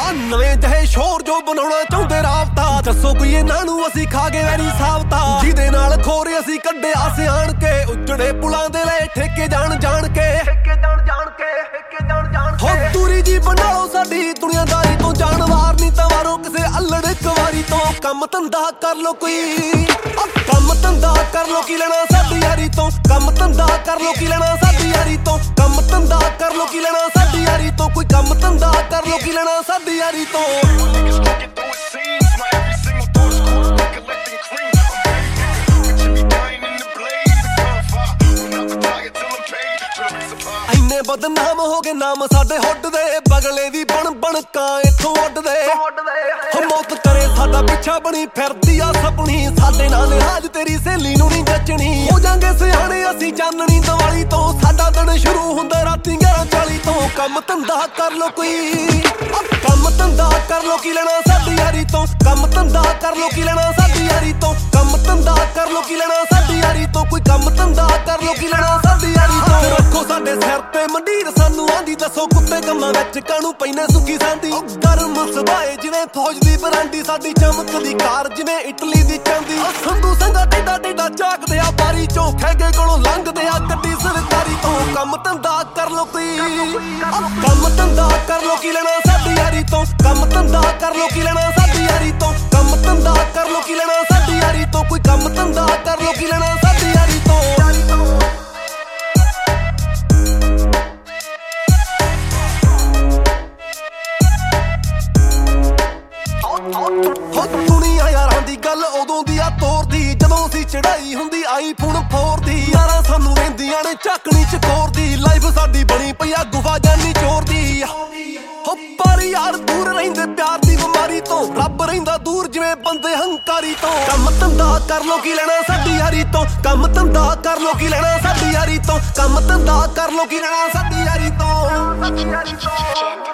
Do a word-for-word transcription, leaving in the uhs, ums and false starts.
ਆ ਨਵੇਂ ਜਿਹੇ ਸ਼ੋਰ ਜੋ ਬਣਾਉਣਾ ਚਾਹੁੰਦੇ ਰਾਬਤਾ। ਦੱਸੋ ਕੋਈ ਇਹਨਾਂ ਨੂੰ ਅਸੀਂ ਖਾ ਗਏ ਵੈਰੀ ਸਾਬਤਾ। ਜਿਹਦੇ ਨਾਲ ਖੋਰੇ ਅਸੀਂ ਕੱਢਿਆ ਸਿਆਣ ਕੇ, ਉੱਜੜੇ ਪੁਲਾਂ ਦੇ ਲੈ ਠੇਕੇ ਜਾਣ ਜਾਣ ਕੇ, ਠੇਕੇ ਜਾਣ ਜਾਣ ਕੇ, ਠੇਕੇ ਜਾਣ ਜਾਣ ਕੇ। ਹੋ ਦੂਰੀ ਜੀ ਬਣਾਓ ਸਾਡੀ ਦੁਨੀਆਦਾਰੀ ਤੋਂ, ਜਾਨਵਾਰ ਨਹੀਂ ਤਾਂ ਵਾਰੋ ਕਿਸੇ ਅਲੜ ਕਵਾਰੀ ਤੋਂ। ਕੰਮ ਧੰਦਾ ਕਰ ਲੋ ਕੋਈ, ਕੰਮ ਧੰਦਾ ਕਰ ਲੋ ਕੀ ਲੈਣਾ ਸਾਡੀ ਯਾਰੀ ਤੋਂ। ਕੰਮ ਧੰਦਾ ਕਰ ਲੋ ਕੀ ਲੈਣਾ ਸਾਡੀ ਯਾਰੀ ਤੋਂ। ਕੰਮ ਧੰਦਾ ਕਰ ਲੋ ਕੀ ਲੈਣਾ ਸਾਡੀ ਯਾਰੀ ਤੋਂ। ਕੋਈ ਕੰਮ ਧੰਦਾ ਕਰ ਲੋ ਕੀ ਲੈਣਾ ਸਾਡੀ ਯਾਰੀ ਤੋਂ। ਇੰਨੇ ਬਦਨਾਮ ਹੋ ਗਏ ਨਾਮ ਸਾਡੇ ਹੁੱਡ ਦੇ, ਬਗਲੇ ਵੀ ਬਣ ਬਣ ਕਾਂ ਇੱਥੋਂ ਉੱਡਦੇ। ਮੌਤ ਕਰੇ ਸਾਡਾ ਪਿੱਛਾ ਬਣੀ ਫਿਰਦੀ ਆ ਸਪਣੀ, ਸਾਡੇ ਨਾਲ ਲਿਹਾਜ਼ ਤੇਰੀ ਸਹੇਲੀ ਨੂੰ ਨਹੀਂ ਜੱਚਣੀ। ਹੋ ਜਾਂਗੇ ਸਿਆਣੇ ਅਸੀਂ ਚਾਨਣੀ ਦੀਵਾਲੀ ਤੋਂ, ਸਾਡਾ ਦਿਨ ਸ਼ੁਰੂ ਹੁੰਦਾ ਰਾਤੀ ਗਿਆਰਾਂ ਚਾਲੀ ਤੋਂ। ਕੰਮ ਧੰਦਾ ਕਰ ਲੋ ਕੋਈ, ਕੰਮ ਧੰਦਾ ਕਰ ਲੋ ਕੀ ਲੈਣਾ ਸਾਡੀ ਯਾਰੀ ਤੋਂ। ਕੰਮ ਧੰਦਾ ਕਰ ਲੋ ਕੀ ਲੈਣਾ ਸਾਡੀ ਯਾਰੀ ਤੋਂ। ਕੰਮ ਧੰਦਾ ਕਰ ਲੋ ਕੀ ਲੈਣਾ ਸਾਡੀ ਯਾਰੀ ਤੋਂ। ਕੋਈ ਕੰਮ ਧੰਦਾ ਕਰ ਲੋ ਕੀ ਲੈਣਾ ਸਾਡੀ ਯਾਰੀ ਤੋਂ। ਰੱਖੋ ਸਾਡੇ ਸਿਰ ਤੇ ਮੰਡੀਰ ਸਾਨੂੰ ਆਂਦੀ, ਦੱਸੋ ਕੁੱਤੇ ਕੰਮਾਂ ਵਿੱਚ ਕਾਹਨੂੰ ਪੈਨੇ ਸੁੱਕੀ ਸਾਂਦੀ। ਗਰਮ ਸਬਾਏ ਜਿਵੇਂ ਫੌਜ ਦੀ ਬਰਾਂਡੀ, ਸਾਡੀ ਚਮਕਦੀ ਕਾਰ ਜਿਵੇਂ ਇਟਲੀ ਦੀ ਚਾਂਦੀ। ਸੰਧੂ ਸੰਗਾ ਟੇਡਾ ਟੇਡਾ ਝਾਕਦੇ ਆ ਬਾਰੀ ਚੋਂ, ਖੈਗੇ ਕੋਲੋਂ ਲੰਘਦੇ ਆ ਗੱਡੀ ਸਰਕਾਰੀ ਤੋਂ। ਕੰਮ ਧੰਦਾ ਕਰ ਲੋ ਕੋਈ, ਕੰਮ ਧੰਦਾ ਕਰ ਲੋ ਕੀ ਲੈਣਾ ਸਾਡੀ ਯਾਰੀ ਤੋਂ। ਕੰਮ ਧੰਦਾ ਕਰ ਲੋ ਕੀ ਲੈਣਾ ਸਾਡੀ ਯਾਰੀ ਤੋਂ। ਕੰਮ ਧੰਦਾ ਕਰ ਲੋ ਕੀ ਲੈਣਾ ਸਾਡੀ ਯਾਰੀ ਤੋਂ। ਕੋਈ ਕੰਮ ਧੰਦਾ ਕਰ ਲੋ ਕੀ ਲੈਣਾ ਸਾਡੀ ਯਾਰੀ ਤੋਂ। ਹੋ ਦੁਨੀਆ ਯਾਰਾਂ ਦੀ ਗੱਲ ਉਦੋਂ ਦੀ ਆ ਤੋਰਦੀ, ਜਦੋਂ ਅਸੀਂ ਚੜਾਈ ਹੁੰਦੀ ਆਈਫੋਨ ਫੋਰ ਦੀ। ਯਾਰਾਂ ਸਾਨੂੰ ਰਹਿੰਦੀਆਂ ਨੇ ਝਾਕਣੀ ਚਕੋਰ ਦੀ, ਲਾਈਫ ਸਾਡੀ ਬਣੀ ਪਈ ਆ ਗੁਫਾ ਜਾਨੀ ਚੋਰ ਦੀ। ਹੋ ਪਰ ਯਾਰ ਦੂਰ ਰਹਿੰਦੇ ਪਿਆਰ ਦੀ ਬਿਮਾਰੀ ਤੋਂ, ਰੱਬ ਰਹਿੰਦਾ ਦੂਰ ਜਿਵੇਂ ਬੰਦੇ ਹੰਕਾਰੀ ਤੋਂ। ਕੰਮ ਧੰਦਾ ਕਰ ਲੋ ਕੀ ਲੈਣਾ ਸਾਡੀ ਯਾਰੀ ਤੋਂ। ਕੰਮ ਧੰਦਾ ਕਰ ਲੋ ਕੀ ਲੈਣਾ ਸਾਡੀ ਯਾਰੀ ਤੋਂ। ਕੰਮ ਧੰਦਾ ਕਰ ਲੋ ਕੀ ਲੈਣਾ ਸਾਡੀ ਯਾਰੀ ਤੋਂ।